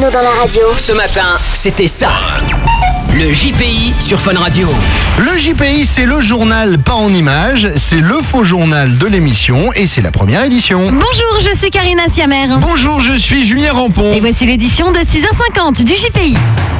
Bruno dans la radio. Ce matin, c'était ça. Le JPI sur Fun Radio. Le JPI, c'est le journal pas en images, c'est le faux journal de l'émission et c'est la première édition. Bonjour, je suis Karina Siamer. Bonjour, je suis Julien Rampon. Et voici l'édition de 6h50 du JPI.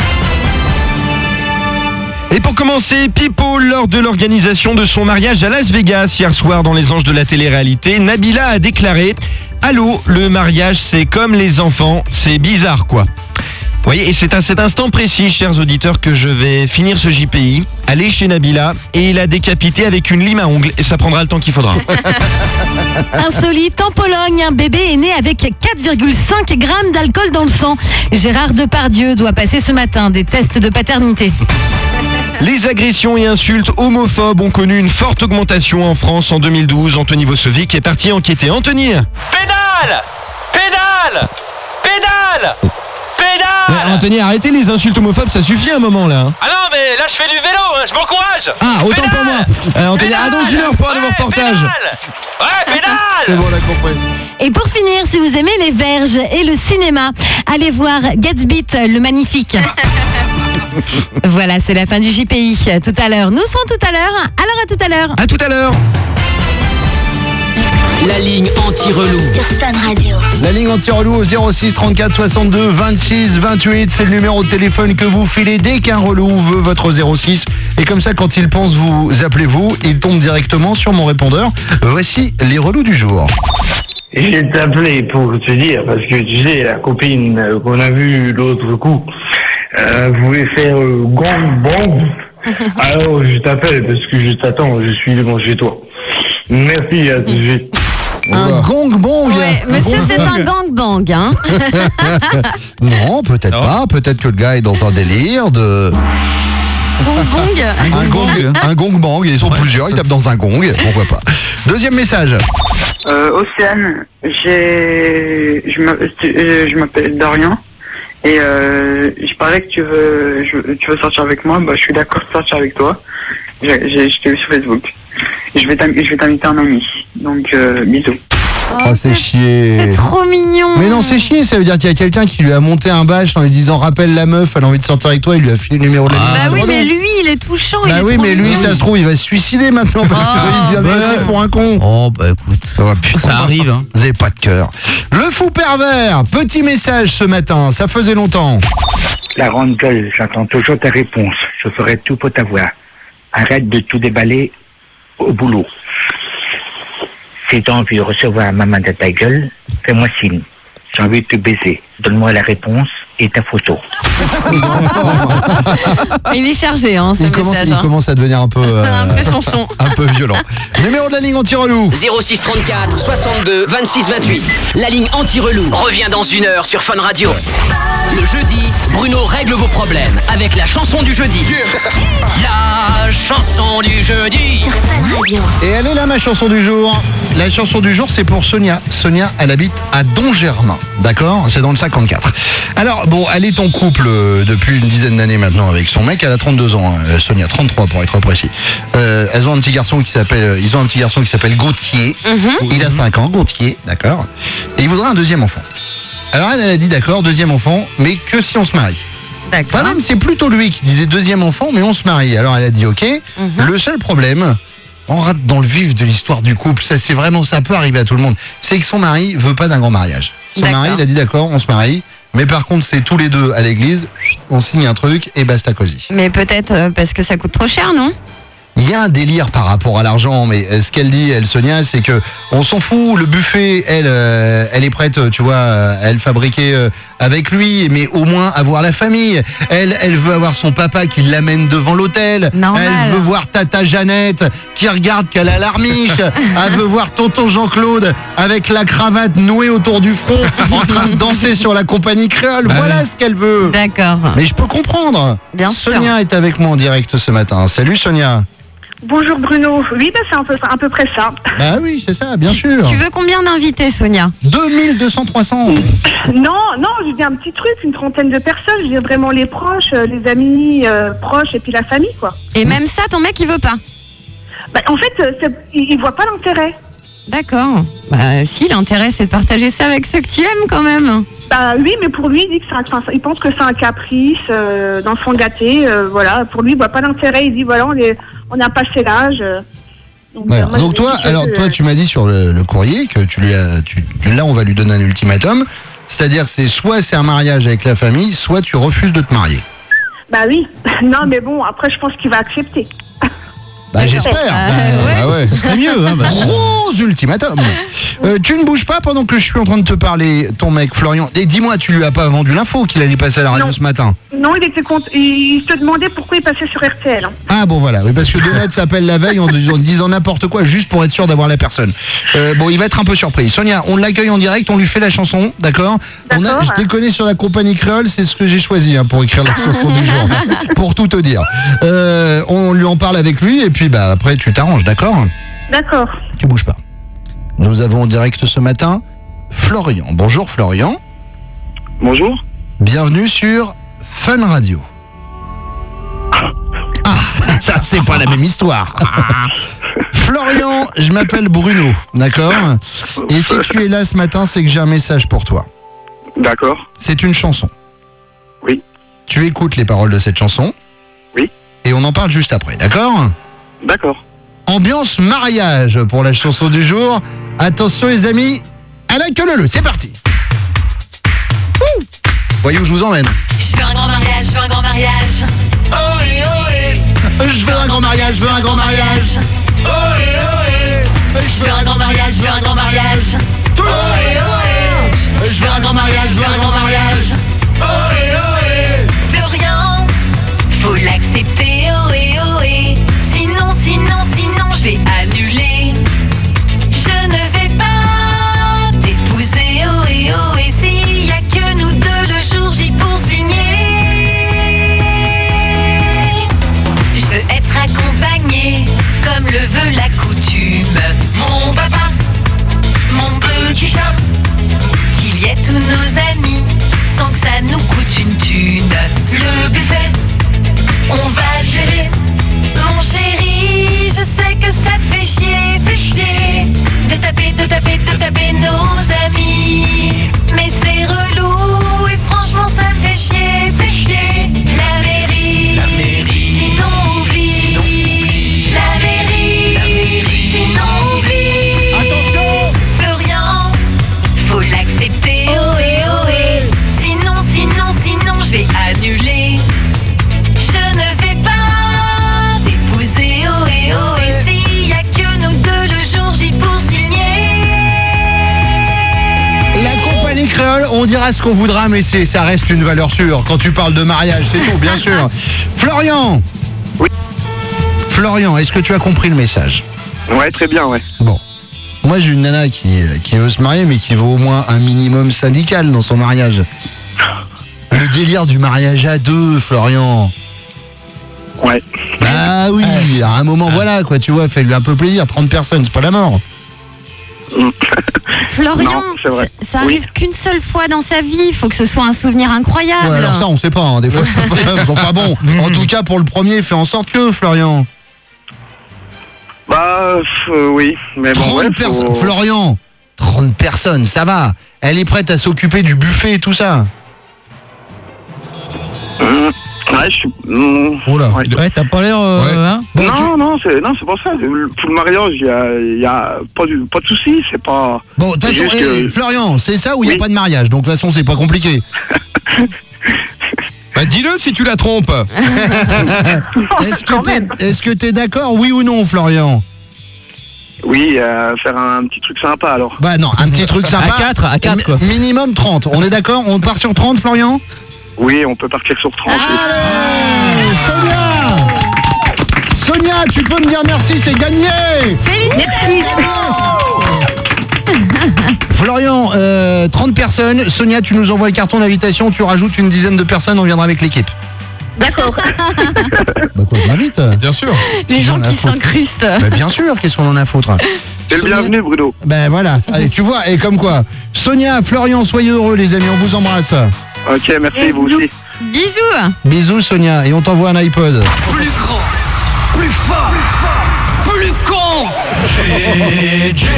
Et pour commencer, Pipo, lors de l'organisation de son mariage à Las Vegas hier soir dans les Anges de la télé-réalité, Nabila a déclaré « Allô, le mariage c'est comme les enfants, c'est bizarre quoi ». Vous voyez, et c'est à cet instant précis, chers auditeurs, que je vais finir ce JPI, aller chez Nabila et la décapiter avec une lime à ongles et ça prendra le temps qu'il faudra. Insolite, en Pologne, un bébé est né avec 4,5 grammes d'alcool dans le sang. Gérard Depardieu doit passer ce matin des tests de paternité. Les agressions et insultes homophobes ont connu une forte augmentation en France en 2012. Anthony Vossovic est parti enquêter. Anthony ! Pédale ! Pédale ! Pédale ! Pédale ! Anthony, arrêtez les insultes homophobes, ça suffit un moment là. Ah non, mais là je fais du vélo, hein, je m'encourage. Ah, autant pour moi. Anthony, dans une heure pour un nouveau reportage. Pédale ! Ouais, pédale ! C'est bon, on a compris. Et pour finir, si vous aimez les verges et le cinéma, allez voir Gatsby le magnifique. Voilà, c'est la fin du JPI. Tout à l'heure, nous serons tout à l'heure. Alors à tout à l'heure. À tout à l'heure. La ligne anti-relou. Sur Fun Radio. La ligne anti-relou au 06 34 62 26 28, c'est le numéro de téléphone que vous filez dès qu'un relou veut votre 06. Et comme ça, quand il pense vous appelez vous, il tombe directement sur mon répondeur. Voici les relous du jour. J'ai t'appelé pour te dire, parce que tu sais, la copine qu'on a vue l'autre coup, voulait faire gang. Alors je t'appelle parce que je t'attends, je suis devant chez toi. Merci, à tout de suite. Un gangbang. Ouais, monsieur, c'est un gangbang, hein. Non, peut-être pas. Peut-être que le gars est dans un délire de... Un gangbang. Ils sont plusieurs, ils tapent dans un gong. Pourquoi pas. Deuxième message. Océane, je m'appelle Dorian et je parlais que tu veux sortir avec moi. Bah, je suis d'accord de sortir avec toi. Je t'ai vu sur Facebook. Je vais t'inviter en ami. Donc bisous. Oh, c'est chier. C'est trop mignon. Mais non, c'est chier, ça veut dire qu'il y a quelqu'un qui lui a monté un bâche en lui disant rappelle la meuf, elle a envie de sortir avec toi, il lui a filé le numéro de la ligne. Bah oui, mais lui, il est touchant. Bah oui, mais lui, ça se trouve, il va se suicider maintenant parce qu'il vient de passer pour un con. Oh, bah écoute, ça arrive. Hein. Vous avez pas de cœur. Le fou pervers, petit message ce matin, ça faisait longtemps. La grande gueule, j'entends toujours tes réponses. Je ferai tout pour t'avoir. Arrête de tout déballer au boulot. Si tu as envie de recevoir maman de ta gueule, fais-moi signe. J'ai envie de te baiser. Donne-moi la réponse et ta photo. Il est chargé, hein, ce message. Il commence à devenir un peu... un peu chanson. Un peu violent. Numéro de la ligne anti-relou. 06 34 62 26 28. La ligne anti-relou revient dans une heure sur Fun Radio. Le jeudi, Bruno règle vos problèmes avec la chanson du jeudi. La chanson du jeudi. Sur Fun Radio. Et elle est là, ma chanson du jour. La chanson du jour, c'est pour Sonia. Sonia, elle habite à Dongermain. D'accord ? C'est dans le 54. Alors, bon, elle est en couple depuis une dizaine d'années maintenant avec son mec. Elle a 32 ans. Sonia, 33 pour être précis. Ils ont un petit garçon qui s'appelle Gauthier. Il a 5 ans, Gauthier. D'accord ? Et il voudrait un deuxième enfant. Alors, elle a dit d'accord, deuxième enfant, mais que si on se marie. D'accord. Même, c'est plutôt lui qui disait deuxième enfant, mais on se marie. Alors, elle a dit ok. Le seul problème... On rate dans le vif de l'histoire du couple, ça peut arriver à tout le monde. C'est que son mari veut pas d'un grand mariage. Son mari, il a dit d'accord, on se marie, mais par contre c'est tous les deux à l'église, on signe un truc et basta cosy. Mais peut-être parce que ça coûte trop cher, non ? Il y a un délire par rapport à l'argent, mais ce qu'elle dit, elle, Sonia, c'est que on s'en fout. Le buffet, elle est prête, tu vois, à le fabriquer avec lui, mais au moins avoir la famille. Elle veut avoir son papa qui l'amène devant l'hôtel. Normal. Elle veut voir Tata Jeannette qui regarde qu'elle a l'armiche. Elle veut voir Tonton Jean-Claude avec la cravate nouée autour du front, en train de danser sur la compagnie créole. Voilà ce qu'elle veut. D'accord. Mais je peux comprendre. Bien sûr. Sonia est avec moi en direct ce matin. Salut Sonia. Bonjour Bruno. Oui, bah c'est à peu près ça. Bah oui, c'est ça, bien sûr. Tu veux combien d'invités, Sonia ? 2200, 300. Non, je dis un petit truc, une trentaine de personnes. Je dis vraiment les proches, les amis proches et puis la famille, quoi. Et même ça, ton mec, il veut pas ? Bah, en fait, il voit pas l'intérêt. D'accord. Bah, si, l'intérêt, c'est de partager ça avec ceux que tu aimes quand même. Bah oui, mais pour lui, il dit que il pense que c'est un caprice, d'enfant gâté, voilà. Pour lui, il voit pas d'intérêt. Il dit voilà, on a passé l'âge. Donc toi, tu m'as dit sur le courrier que là, on va lui donner un ultimatum. C'est-à-dire que soit c'est un mariage avec la famille, soit tu refuses de te marier. Bah oui. Non, mais bon, après, je pense qu'il va accepter. Bah j'espère. Ouais. Ce serait mieux. Hein, Gros ultimatum. Tu ne bouges pas pendant que je suis en train de te parler, ton mec Florian. Et dis-moi, tu lui as pas vendu l'info qu'il allait passer à la radio ce matin? Non, il se demandait pourquoi il passait sur RTL. Hein. Ah bon voilà, oui, parce que Donut s'appelle la veille en disant n'importe quoi juste pour être sûr d'avoir la personne. Bon, il va être un peu surpris. Sonia, on l'accueille en direct, on lui fait la chanson, d'accord? Je déconne sur la compagnie créole, c'est ce que j'ai choisi pour écrire la chanson du jour, pour tout te dire. On lui en parle avec lui et puis après tu t'arranges, d'accord? D'accord. Tu bouges pas. Nous avons en direct ce matin Florian. Bonjour Florian. Bonjour. Bienvenue sur Fun Radio. Ah, ça c'est pas la même histoire. Florian, je m'appelle Bruno, d'accord? Et si tu es là ce matin, c'est que j'ai un message pour toi. D'accord. C'est une chanson. Oui. Tu écoutes les paroles de cette chanson. Oui. Et on en parle juste après, d'accord? D'accord. Ambiance mariage pour la chanson du jour. Attention les amis, à la queue leu, c'est parti. Voyez où je vous emmène. Je veux un grand mariage, je veux un grand mariage. Ohé, ohé. Je veux un grand mariage, je veux un grand mariage. Ohé, ohé. Je veux un grand mariage, je veux un grand mariage. Ohé, ohé. Je veux un grand mariage, je veux un grand mariage. Ohé, ohé. Florian, faut l'accepter, ohé, ohé. Sinon, je vais annuler. Je ne vais pas t'épouser, ohé, ohé. S'il y a que nous deux le jour J pour signer. Je veux être accompagnée, comme le veut la coutume. Mon papa, mon petit chat, qu'il y ait tous nos amis, sans que ça nous coûte une thune. Le buffet, on va le gérer. Mon chéri, je sais que ça te fait chier de taper nos amis. Mais c'est relou et franchement ça te fait chier. La mairie, sinon oublie. La mairie, sinon oublie. Attention, Florian, faut l'accepter, ohé, ohé. Sinon, je vais annuler. Je ne vais pas t'épouser, ohé, ohé. S'il y a que nous deux le jour J pour signer. La compagnie créole, on dira ce qu'on voudra, mais ça reste une valeur sûre. Quand tu parles de mariage, c'est tout, bien sûr. Florian. Oui. Florian, est-ce que tu as compris le message? Ouais, très bien, ouais. Bon. Moi, j'ai une nana qui veut se marier, mais qui veut au moins un minimum syndical dans son mariage. Le délire du mariage à deux, Florian. Ouais. Ah oui, à un moment, voilà, quoi, tu vois, fais-lui un peu plaisir. 30 personnes, c'est pas la mort. Florian, Non, c'est vrai. ça arrive qu'une seule fois dans sa vie. Il faut que ce soit un souvenir incroyable. Ouais, alors ça, on sait pas, hein, des fois, c'est pas... Enfin bon, en tout cas, pour le premier, fais en sorte que, Florian. Bah, oui, mais bon, 30 ouais, personnes, Florian, 30 personnes, ça va. Elle est prête à s'occuper du buffet et tout ça. Ouais, je suis... Oh là. Ouais, t'as pas l'air... hein Bon, non, c'est pour ça. Pour le mariage, il y a pas de souci, c'est pas... Bon, de toute façon, juste que- Florian, c'est ça ou il n'y a Oui. pas de mariage? Donc, de toute façon, c'est pas compliqué. Bah dis-le si tu la trompes. Est-ce que t'es d'accord, oui ou non, Florian? Oui, faire un petit truc sympa, alors. Bah non, un petit truc sympa. À 4 quoi. Minimum 30. On est d'accord? On part sur 30, Florian? Oui, on peut partir sur 30. Allez, Sonia, tu peux me dire merci, c'est gagné. Félicitations. Florian, 30 personnes. Sonia, tu nous envoies le carton d'invitation, tu rajoutes une dizaine de personnes, on viendra avec l'équipe. D'accord. Bah quoi, je m'invite. Bien sûr. Les gens qui s'incrustent. Bah bien sûr, qu'est-ce qu'on en a à foutre? C'est le bienvenu, Bruno. Ben voilà, allez, tu vois, et comme quoi. Sonia, Florian, soyez heureux les amis, on vous embrasse. Ok, merci, vous aussi. Bisous. Bisous Sonia, et on t'envoie un iPod. Plus grand, plus fort, plus con. JJ.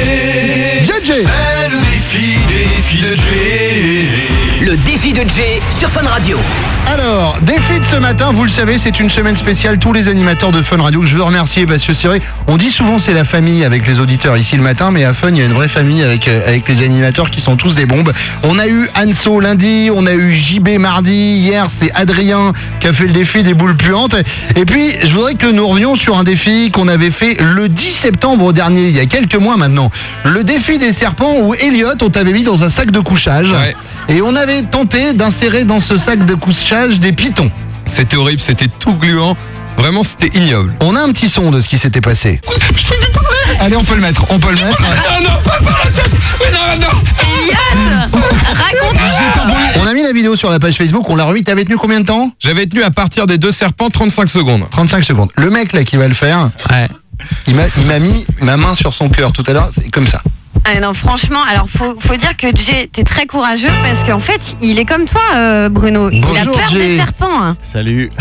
C'est le défi de Jay. Le défi de Jay sur Fun Radio. Alors, défi de ce matin, vous le savez, c'est une semaine spéciale. Tous les animateurs de Fun Radio que je veux remercier parce que c'est vrai, on dit souvent c'est la famille avec les auditeurs ici le matin, mais à Fun, il y a une vraie famille avec les animateurs qui sont tous des bombes. On a eu Anso lundi, on a eu JB mardi, hier c'est Adrien qui a fait le défi des boules puantes. Et puis, je voudrais que nous revenions sur un défi qu'on avait fait le 10 septembre dernier, il y a quelques mois maintenant. Le défi des serpents où Elliot, on t'avait mis dans un sac de couchage. Ouais. Et on avait tenté d'insérer dans ce sac de couchage des pitons. C'était horrible, c'était tout gluant. Vraiment, c'était ignoble. On a un petit son de ce qui s'était passé. Je peux plus parler. Allez, on peut le mettre. Non, pas par la tête. Mais non. Elliot, raconte-nous. On a mis la vidéo sur la page Facebook, on l'a remis. T'avais tenu combien de temps? J'avais tenu à partir des 2 serpents 35 secondes. 35 secondes. Le mec là qui va le faire, il m'a mis ma main sur son cœur tout à l'heure, c'est comme ça. Ah non, franchement, alors faut dire que Jay, t'es très courageux parce qu'en fait, il est comme toi, Bruno. Il a Bonjour, peur Jay. des serpents. Hein. Salut.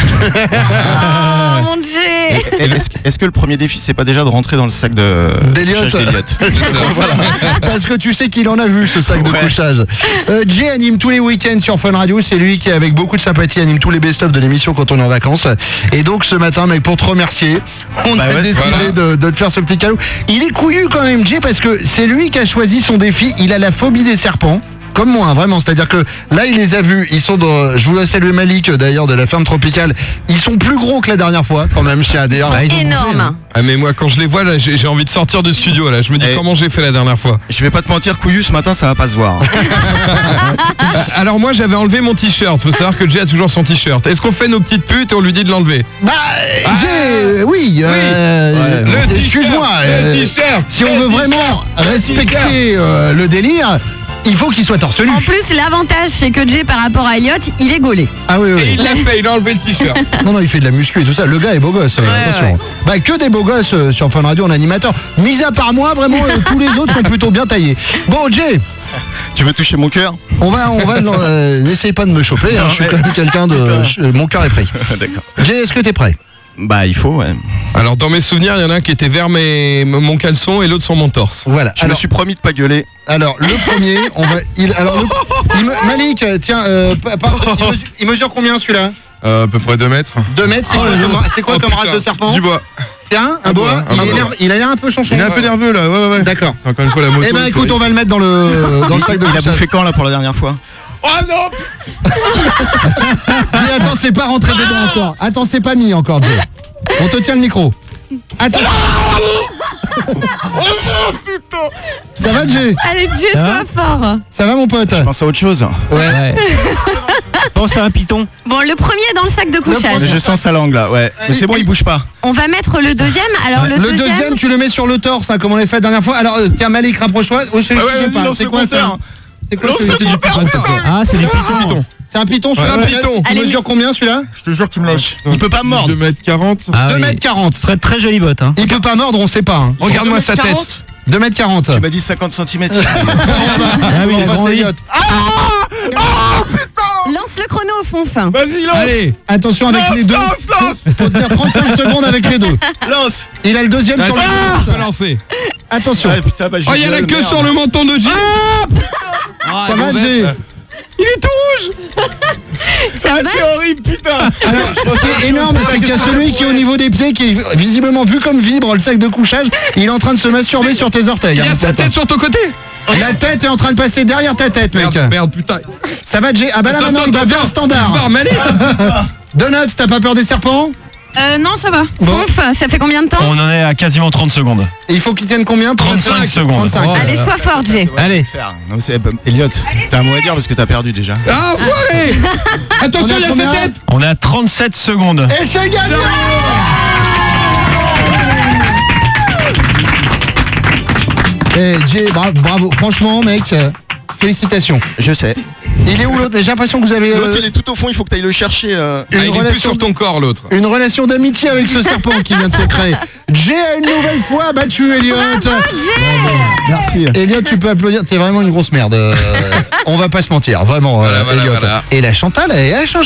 Oh mon Jay. Est-ce que le premier défi, c'est pas déjà de rentrer dans le sac d'Elliot. Voilà. Parce que tu sais qu'il en a vu ce sac de couchage. Jay anime tous les week-ends sur Fun Radio. C'est lui qui, avec beaucoup de sympathie, anime tous les best-of de l'émission quand on est en vacances. Et donc ce matin, mec, pour te remercier, on a décidé de te faire ce petit cadeau. Il est couillu quand même, Jay, parce que c'est lui qui a choisi son défi. Il a la phobie des serpents. Comme moi, hein, vraiment. C'est-à-dire que là, il les a vus. Ils sont dans. Je vous salue Malik, d'ailleurs, de la ferme tropicale. Ils sont plus gros que la dernière fois, quand même, chez ADR. Énorme. Ah, mais moi, quand je les vois, là, j'ai envie de sortir du studio, là. Je me dis comment j'ai fait la dernière fois. Je vais pas te mentir, couillu, ce matin, ça va pas se voir. Alors, moi, j'avais enlevé mon t-shirt. Faut savoir que Jay a toujours son t-shirt. Est-ce qu'on fait nos petites putes et on lui dit de l'enlever? Jay, oui. Excuse-moi. Le t-shirt. Si on veut vraiment respecter le délire, il faut qu'il soit torse nu. En plus, l'avantage, c'est que Jay, par rapport à Elliot, il est gaulé. Ah oui. Et il l'a fait, il a enlevé le t-shirt. Non, il fait de la muscu et tout ça. Le gars est beau gosse, attention. Ouais. Bah, que des beaux gosses sur Fun Radio en animateur. Mis à part moi, vraiment, tous les autres sont plutôt bien taillés. Bon, Jay. Tu veux toucher mon cœur? On va n'essaye pas de me choper, hein, je suis quand même quelqu'un de... Mon cœur est pris. D'accord. Jay, est-ce que t'es prêt? Bah, il faut, ouais. Alors, dans mes souvenirs, il y en a un qui était vers mon caleçon et l'autre sur mon torse. Voilà. Je me suis promis de pas gueuler. Alors, le premier, on va... Malik, tiens, il mesure combien celui-là? À peu près 2 mètres. 2 mètres, c'est quoi comme race de serpent? Du bois. Tiens, un bois. Il a l'air un peu chanchon. Il est un peu nerveux là, ouais. D'accord. C'est encore une fois la moto. Eh ben écoute, on va le mettre dans le sac de Il a couchage. bouffé quand, là, pour la dernière fois? Oh non! Jay, attends, c'est pas rentré dedans encore. Attends, c'est pas mis encore, Jay. On te tient le micro. Attends. Ça va, Jay? Allez, Jay, sois fort. Ça va, mon pote? Je pense à autre chose. Ouais. Pense à un python. Bon, le premier est dans le sac de couchage. Mais je sens sa langue, là, ouais. Mais c'est bon, il bouge pas. On va mettre le deuxième. Alors, le deuxième, tu le mets sur le torse, hein, comme on l'a fait la dernière fois. Alors, tiens, Malik, rapproche-toi. Oh, c'est quoi ça? C'est quoi celui-là? Ah, c'est des pitons. C'est un python, C'est un python. Il mesure combien celui-là? Je te jure, tu me lâches. Il peut pas me mordre. 2m40. 2m40. Très, très jolie botte. Hein. Il peut pas mordre, on sait pas. Hein. Regarde-moi sa tête. 2m40. Tu m'as dit 50 cm. Ah oui, Enfin, c'est Elliot. Lance le chrono au fond fin. Vas-y, lance. Allez, attention avec les deux. Faut tenir 35 secondes avec les deux. Lance. Il a le deuxième sur le On va lancer. Attention. Ah, putain, bah, Oh, il y a la queue sur le menton de Jay. Ça va, Jay? Il est tout rouge. Ça va? c'est horrible, putain. Alors, ce qui est énorme, c'est qu'il y a celui qui est au niveau des pieds, qui est visiblement vu comme vibre le sac de couchage. Il est en train de se masturber sur tes orteils. Il y a sa tête sur ton côté. La tête est en train de passer derrière ta tête, mec. Merde, putain. Ça va, Jay? Ah bah là, maintenant, il va vers le standard. De neuf, t'as pas peur des serpents? Non, ça va. Bon. Fonf, ça fait combien de temps? On en est à quasiment 30 secondes. Et il faut qu'il tienne combien? 35 secondes. 35. Oh là Allez, là. sois fort, Jay. Allez. Non, c'est Elliot, t'as un mot à dire parce que t'as perdu déjà. Ah, foiré. Attention, il y a combien? sa tête. On est à 37 secondes. Et c'est gagné! Eh, Jay, bravo. Franchement, mec, félicitations. Je sais. Il est où l'autre? J'ai l'impression que vous avez L'autre, il est tout au fond, il faut que t'ailles le chercher. Il est plus sur ton corps, l'autre. une relation d'amitié avec ce serpent qui vient de se créer. Jay a une nouvelle fois battu Elliot. Bravo, Jay. Merci. Elliot, tu peux applaudir. T'es vraiment une grosse merde. on va pas se mentir, vraiment, Elliot. voilà. Et la Chantal, elle chante.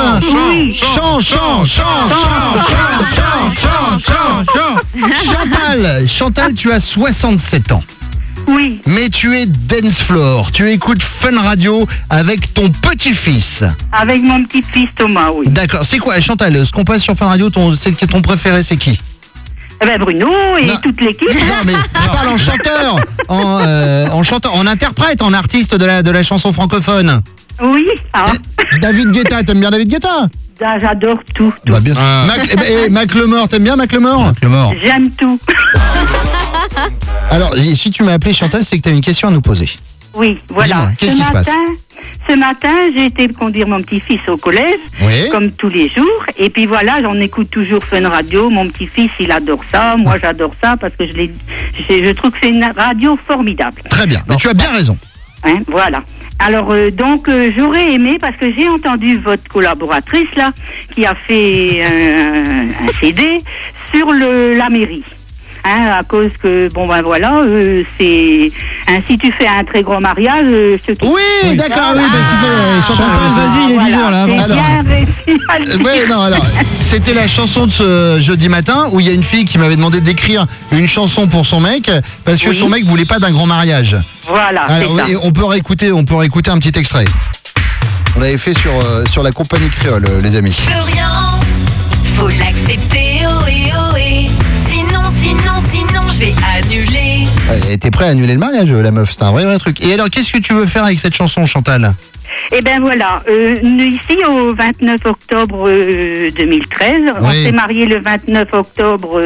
Chantal, tu as 67 ans. Oui. Mais tu es dance floor, tu écoutes Fun Radio avec ton petit-fils. Avec mon petit-fils Thomas, oui. D'accord, c'est quoi Chantal, ce qu'on passe sur Fun Radio, ton préféré c'est qui? Eh ben Bruno et toute l'équipe. Non mais je parle en chanteur, en chanteur, en interprète, en artiste de la chanson francophone. Oui. David Guetta, t'aimes bien David Guetta? J'adore tout. Bah bien. Mac Lemore, t'aimes bien Mac Lemore? J'aime tout. Alors, si tu m'as appelé Chantal, c'est que tu as une question à nous poser. Oui, voilà. Dis-moi, qu'est-ce qui se passe? Ce matin, j'ai été conduire mon petit-fils au collège, comme tous les jours. Et puis voilà, j'en écoute toujours Fun Radio. Mon petit-fils, il adore ça. Moi, j'adore ça parce que je trouve que c'est une radio formidable. Très bien, mais tu as bien raison. Hein, voilà. Alors, donc, j'aurais aimé, parce que j'ai entendu votre collaboratrice, là, qui a fait un CD sur la mairie. Hein, à cause que, bon ben voilà, c'est... Hein, si tu fais un très grand mariage... Oui, d'accord, oui, Chanteuse, vas-y, il est 10h là, alors, c'était la chanson de ce jeudi matin où il y a une fille qui m'avait demandé d'écrire une chanson pour son mec parce que son mec voulait pas d'un grand mariage. Voilà, alors, et on peut réécouter un petit extrait. On l'avait fait sur la compagnie créole, les amis. Florian, faut l'accepter, ohé. Sinon, je vais annuler. Elle était prête à annuler le mariage, la meuf, c'est un vrai truc. Et alors, qu'est-ce que tu veux faire avec cette chanson, Chantal? Eh bien voilà, ici au 29 octobre 2013, on s'est marié le 29 octobre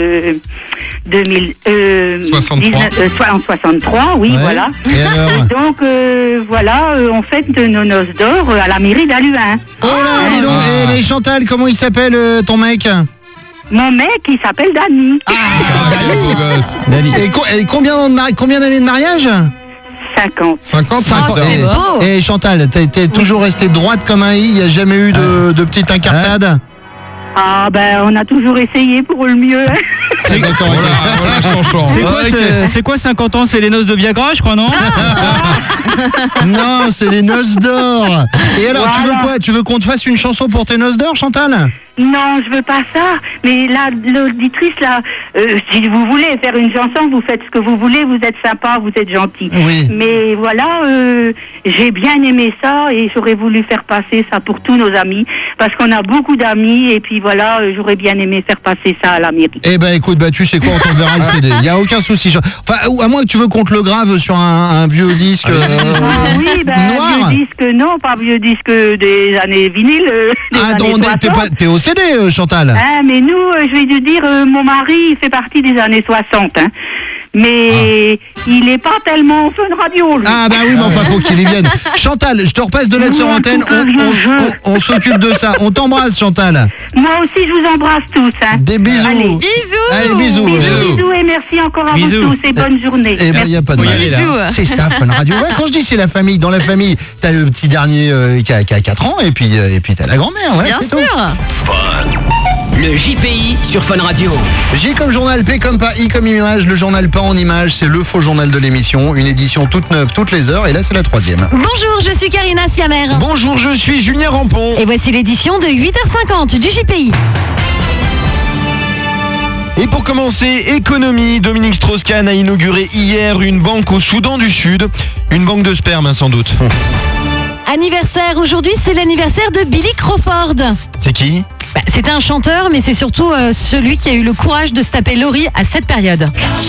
63, oui, voilà. Et donc voilà, on fête nos noces d'or à la mairie d'Aluin. Oh là, dis donc, mais Chantal, comment il s'appelle ton mec? Mon mec, il s'appelle Dany. Dany. Et combien d'années de mariage? 50. C'est beau. Et Chantal, t'es toujours restée droite comme un i, il n'y a jamais eu de petite incartade? Ah ben, on a toujours essayé pour le mieux. C'est d'accord. C'est quoi 50 ans? C'est les noces de Viagra, je crois, non? Non, c'est les noces d'or. Et alors, tu veux quoi? Tu veux qu'on te fasse une chanson pour tes noces d'or, Chantal? Non, je veux pas ça. Mais là, l'auditrice, là, si vous voulez faire une chanson, vous faites ce que vous voulez, vous êtes sympa, vous êtes gentil. Oui. Mais voilà, j'ai bien aimé ça et j'aurais voulu faire passer ça pour tous nos amis, parce qu'on a beaucoup d'amis et puis voilà, j'aurais bien aimé faire passer ça à la mairie. Eh ben écoute, tu sais quoi, on t'enverra le CD. Il y a aucun souci. Enfin, à moins que tu veux qu'on te le grave sur un vieux disque oui, noir. Vieux disque, non, pas vieux disque des années vinyles. T'es au CD, Chantal. Hein, mais nous, je vais te dire, mon mari, il fait partie des années 60. Hein. Mais il est pas tellement Fun Radio, lui. Ah bah oui, mais enfin, faut qu'il y vienne. Chantal, je te repasse de l'aide sur antenne. On s'occupe de ça. On t'embrasse, Chantal. Moi aussi, je vous embrasse tous. Hein. Des bisous. Allez, bisous. Bisous et merci encore à vous tous et bonne journée. Eh ben, il n'y a pas de mal. C'est ça, Fun Radio. Ouais, quand je dis c'est la famille, dans la famille, t'as le petit dernier qui a 4 ans et puis t'as la grand-mère. Ouais, bien sûr. Le JPI sur Fun Radio. J comme journal, P comme pas, I comme image. Le journal pas en image, c'est le faux journal de l'émission. Une édition toute neuve, toutes les heures. Et là, c'est la 3e. Bonjour, je suis Karina Siamer. Bonjour, je suis Julien Rampon. Et voici l'édition de 8h50 du JPI. Et pour commencer, économie, Dominique Strauss-Kahn a inauguré hier une banque au Soudan du Sud. Une banque de sperme, sans doute. Anniversaire, aujourd'hui, c'est l'anniversaire de Billy Crawford. C'est qui? C'était un chanteur, mais c'est surtout celui qui a eu le courage de se taper Laurie à cette période.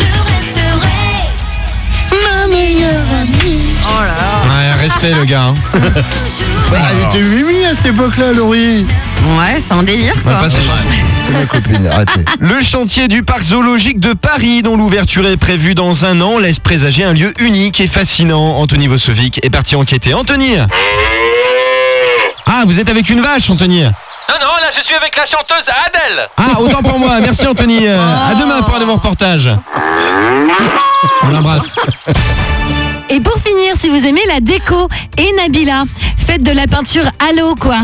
Ma meilleure amie. Oh là là. Ouais, respect le gars. Hein. Elle était mimi à cette époque-là, Laurie. Ouais, c'est un délire, quoi. C'est ma copine, arrêtez. Le chantier du parc zoologique de Paris, dont l'ouverture est prévue dans un an, laisse présager un lieu unique et fascinant. Anthony Vosovic est parti enquêter. Anthony! Ah, vous êtes avec une vache, Anthony? Non, là je suis avec la chanteuse Adèle. Ah, autant pour moi, merci Anthony. À demain pour un nouveau reportage. On l'embrasse. Et pour finir, si vous aimez la déco et Nabila, faites de la peinture à l'eau, quoi.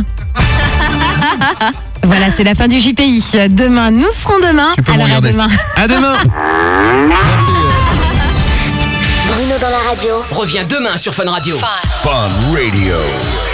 Voilà, c'est la fin du JPI. Demain, nous serons demain. Tu peux me regarder. À demain. À demain. Merci. Bruno dans la radio revient demain sur Fun Radio. Fun Radio.